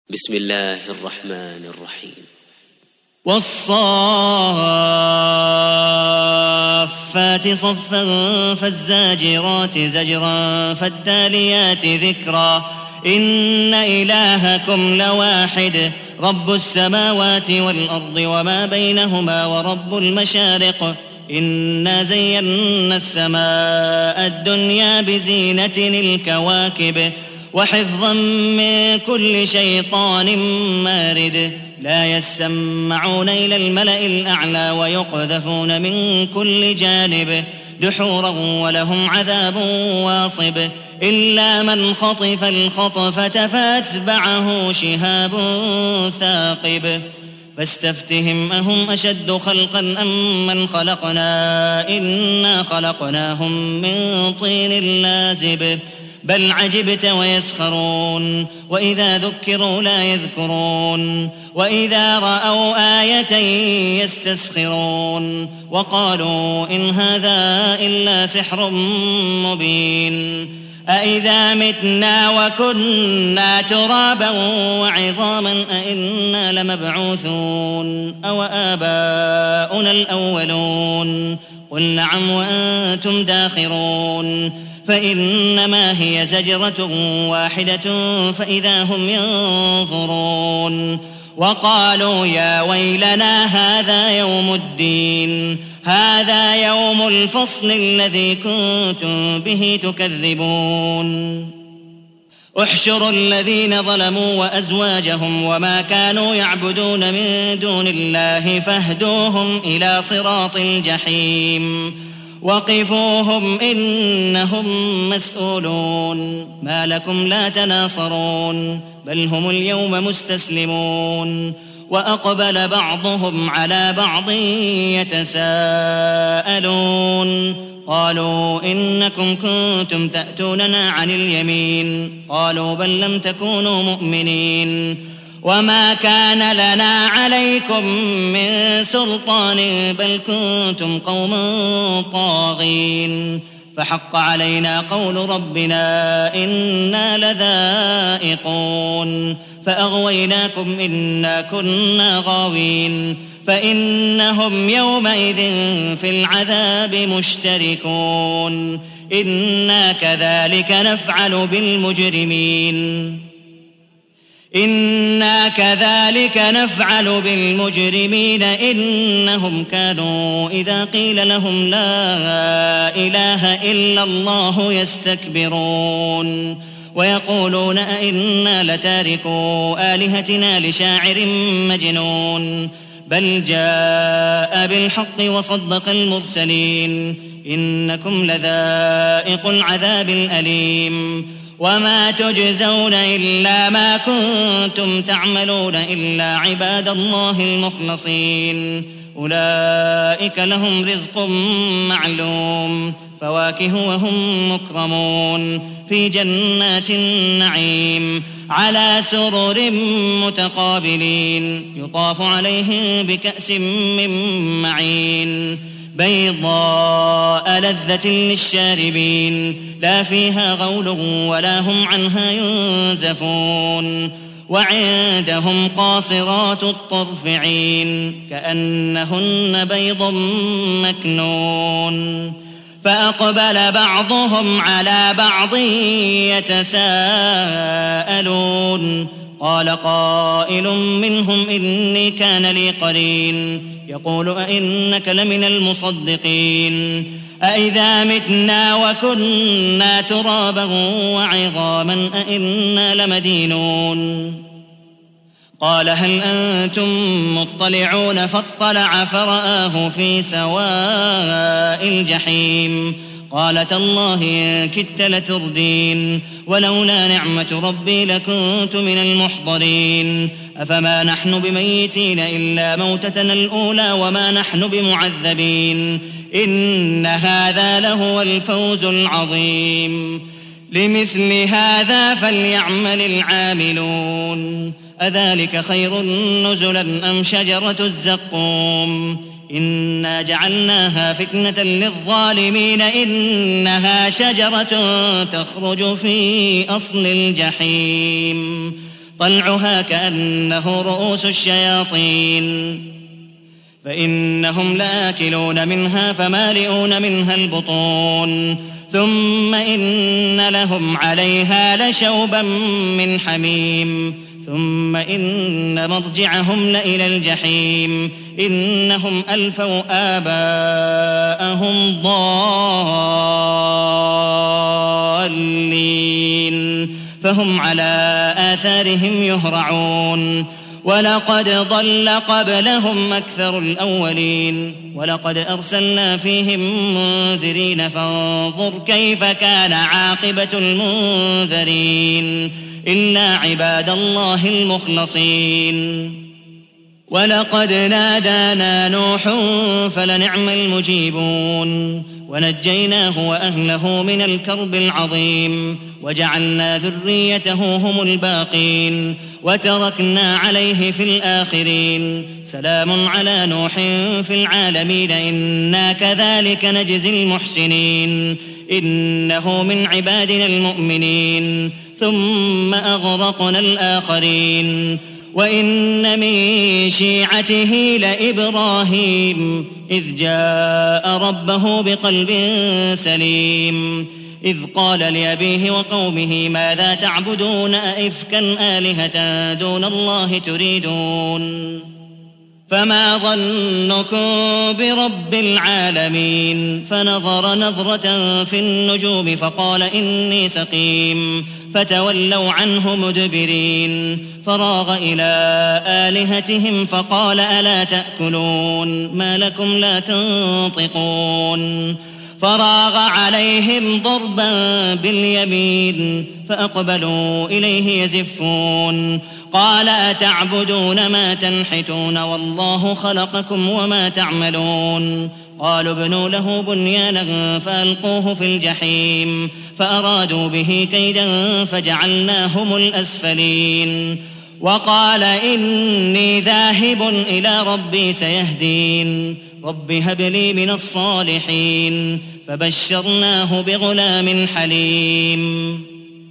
بسم الله الرحمن الرحيم. والصافات صفا فالزاجرات زجرا فالتاليات ذكرا إن إلهكم لواحد رب السماوات والأرض وما بينهما ورب المشارق إنا زينا السماء الدنيا بزينة الكواكب وحفظا من كل شيطان مارد لا يسمعون إلى الملأ الأعلى ويقذفون من كل جانب دحورا ولهم عذاب واصب إلا من خطف الخطفة فأتبعه شهاب ثاقب فاستفتهم أهم أشد خلقا أم من خلقنا إنا خلقناهم من طين لازب بل عجبت ويسخرون وإذا ذكروا لا يذكرون وإذا رأوا آية يستسخرون وقالوا إن هذا إلا سحر مبين أإذا متنا وكنا ترابا وعظاما أإنا لمبعوثون أو آباؤنا الأولون قل نعم وأنتم داخرون فإنما هي زجرة واحدة فإذا هم ينظرون وقالوا يا ويلنا هذا يوم الدين هذا يوم الفصل الذي كنتم به تكذبون احشروا الذين ظلموا وأزواجهم وما كانوا يعبدون من دون الله فاهدوهم إلى صراط الجحيم وقفوهم إنهم مسؤولون ما لكم لا تناصرون بل هم اليوم مستسلمون وأقبل بعضهم على بعض يتساءلون قالوا إنكم كنتم تأتوننا عن اليمين قالوا بل لم تكونوا مؤمنين وما كان لنا عليكم من سلطان بل كنتم قوما طاغين فحق علينا قول ربنا إنا لذائقون فأغويناكم إنا كنا غاوين فإنهم يومئذ في العذاب مشتركون إنا كذلك نفعل بالمجرمين إنهم كانوا إذا قيل لهم لا إله إلا الله يستكبرون ويقولون أئنا لتاركو آلهتنا لشاعر مجنون بل جاء بالحق وصدق المرسلين إنكم لذائق العذاب الأليم وما تجزون إلا ما كنتم تعملون إلا عباد الله المخلصين أولئك لهم رزق معلوم فواكه وهم مكرمون في جنات النعيم على سرر متقابلين يطاف عليهم بكأس من معين بيضاء لذة للشاربين لا فيها غول ولا هم عنها ينزفون وعندهم قاصرات الطرف عين كأنهن بيض مكنون فأقبل بعضهم على بعض يتساءلون قال قائل منهم إني كان لي قرين يقول أئنك لمن المصدقين أئذا متنا وكنا ترابا وعظاما أئنا لمدينون قال هل أنتم مطلعون فاطلع فرآه في سواء الجحيم قال تالله إن كدت لتردين ولولا نعمة ربي لكنت من المحضرين أفما نحن بميتين إلا موتتنا الأولى وما نحن بمعذبين إن هذا لهو الفوز العظيم لمثل هذا فليعمل العاملون أذلك خير نزلا أم شجرة الزقوم إنا جعلناها فتنة للظالمين إنها شجرة تخرج في أصل الجحيم طلعها كأنه رؤوس الشياطين فإنهم لآكلون منها فمالئون منها البطون ثم إن لهم عليها لشوبا من حميم ثم إن مرجعهم لإلى الجحيم إنهم ألفوا آباءهم ضالين فهم على آثارهم يهرعون ولقد ضل قبلهم أكثر الأولين ولقد أرسلنا فيهم منذرين فانظر كيف كان عاقبة المنذرين إلا عباد الله المخلصين ولقد نادانا نوح فلنعم المجيبون ونجيناه وأهله من الكرب العظيم وجعلنا ذريته هم الباقين وتركنا عليه في الآخرين سلام على نوح في العالمين إنا كذلك نجزي المحسنين إنه من عبادنا المؤمنين ثم أغرقنا الآخرين وإن من شيعته لإبراهيم إذ جاء ربه بقلب سليم إذ قال لأبيه وقومه ماذا تعبدون أئفكا آلهة دون الله تريدون فما ظنكم برب العالمين فنظر نظرة في النجوم فقال إني سقيم فتولوا عنه مدبرين فراغ إلى آلهتهم فقال ألا تأكلون ما لكم لا تنطقون فراغ عليهم ضربا باليمين فأقبلوا إليه يزفون قال أتعبدون ما تنحتون والله خلقكم وما تعملون قالوا ابنوا له بنيانا فألقوه في الجحيم فأرادوا به كيدا فجعلناهم الأسفلين وقال إني ذاهب إلى ربي سيهدين رب هب لي من الصالحين فبشرناه بغلام حليم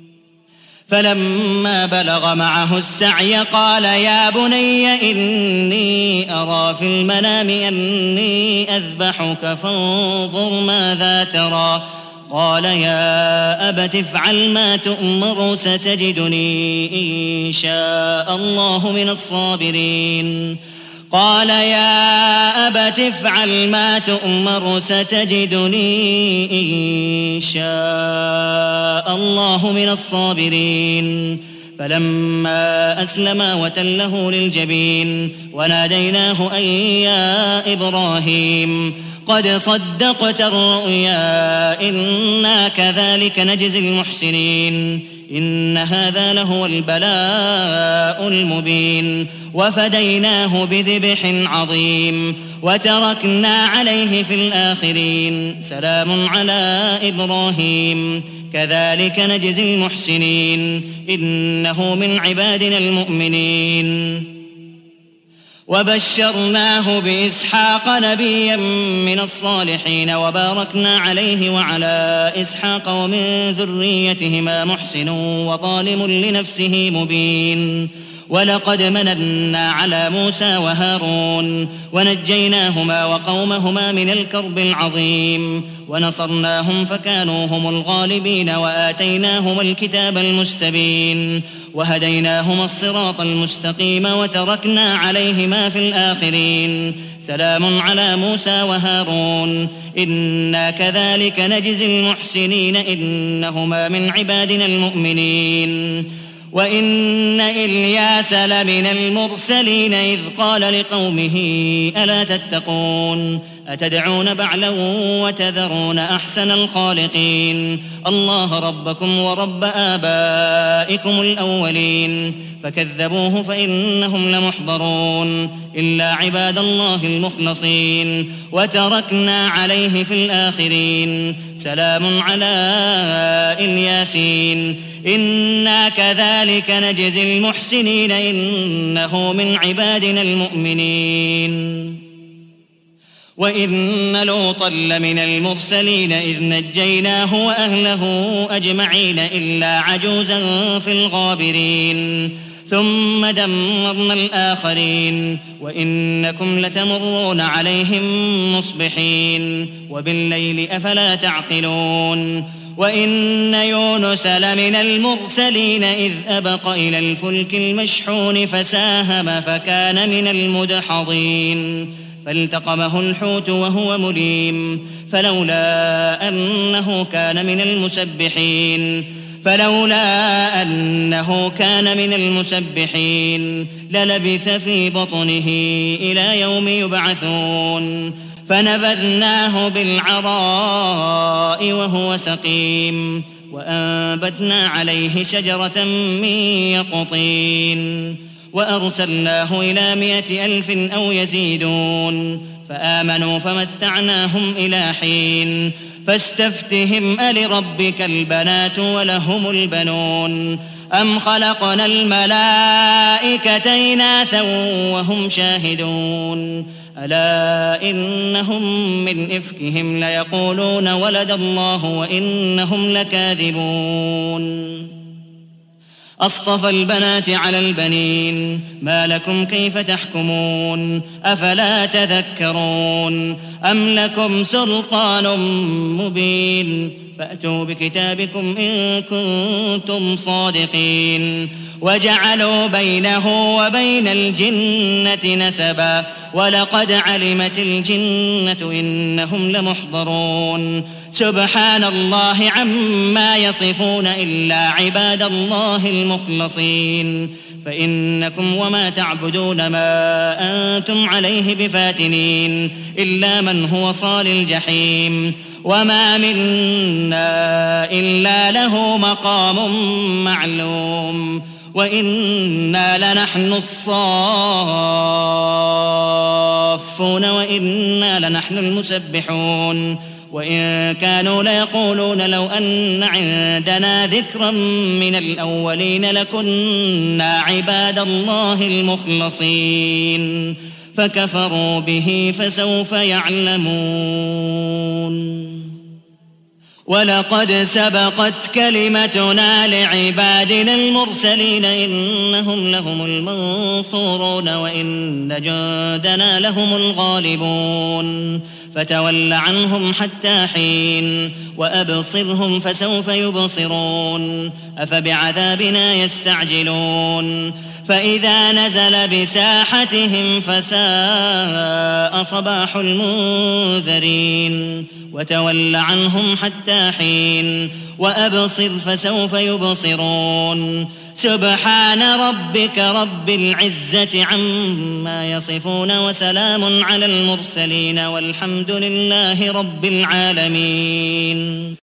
فلما بلغ معه السعي قال يا بني إني أرى في المنام أني أذبحك فانظر ماذا ترى قال يا أبت افعل ما تؤمر ستجدني إن شاء الله من الصابرين قال يا أبت افعل ما تؤمر ستجدني إن شاء الله من الصابرين فلما أسلما وتله للجبين وناديناه أن يا إبراهيم قد صدقت الرؤيا إنا كذلك نجزي المحسنين إن هذا لهو البلاء المبين وفديناه بذبح عظيم وتركنا عليه في الآخرين سلام على إبراهيم كذلك نجزي المحسنين إنه من عبادنا المؤمنين وبشرناه بإسحاق نبيا من الصالحين وباركنا عليه وعلى إسحاق ومن ذريتهما محسن وظالم لنفسه مبين ولقد مننا على موسى وهارون ونجيناهما وقومهما من الكرب العظيم ونصرناهم فكانوا هم الغالبين وآتيناهما الكتاب المستبين وهديناهما الصراط المستقيم وتركنا عليهما في الآخرين سلام على موسى وهارون إنا كذلك نجزي المحسنين إنهما من عبادنا المؤمنين وإن إلياس لمن المرسلين إذ قال لقومه ألا تتقون أتدعون بعلا وتذرون أحسن الخالقين الله ربكم ورب آبائكم الأولين فكذبوه فإنهم لمحضرون إلا عباد الله المخلصين وتركنا عليه في الآخرين سلام على الياسين إنا كذلك نجزي المحسنين إنه من عبادنا المؤمنين وإن لوطا لمن المرسلين إذ نجيناه وأهله أجمعين إلا عجوزا في الغابرين ثم دمرنا الآخرين وإنكم لتمرون عليهم مصبحين وبالليل أفلا تعقلون وإن يونس لمن المرسلين إذ أبق إلى الفلك المشحون فساهم فكان من المدحضين فالتقمه الحوت وهو مليم فلولا أنه كان من المسبحين للبث في بطنه إلى يوم يبعثون فنبذناه بالعراء وهو سقيم وأنبتنا عليه شجرة من يقطين وأرسلناه إلى 100,000 أو يزيدون فآمنوا فمتعناهم إلى حين فاستفتهم ألربك البنات ولهم البنون أم خلقنا الملائكة إناثا وهم شاهدون ألا إنهم من إفكهم ليقولون ولد الله وإنهم لكاذبون أصطفى البنات على البنين ما لكم كيف تحكمون أفلا تذكرون أم لكم سلطان مبين فأتوا بكتابكم إن كنتم صادقين وجعلوا بينه وبين الجنة نسبا ولقد علمت الجنة إنهم لمحضرون سبحان الله عما يصفون إلا عباد الله المخلصين فإنكم وما تعبدون ما أنتم عليه بفاتنين إلا من هو صال الجحيم وما منا إلا له مقام معلوم وإنا لنحن الصافون وإنا لنحن المسبحون وإن كانوا ليقولون لو أن عندنا ذكرا من الأولين لكنا عباد الله المخلصين فكفروا به فسوف يعلمون ولقد سبقت كلمتنا لعبادنا المرسلين إنهم لهم المنصورون وإن جندنا لهم الغالبون فتول عنهم حتى حين وأبصرهم فسوف يبصرون أفبعذابنا يستعجلون فإذا نزل بساحتهم فساء صباح المنذرين وتول عنهم حتى حين وأبصر فسوف يبصرون سبحان ربك رب العزة عما يصفون وسلام على المرسلين والحمد لله رب العالمين.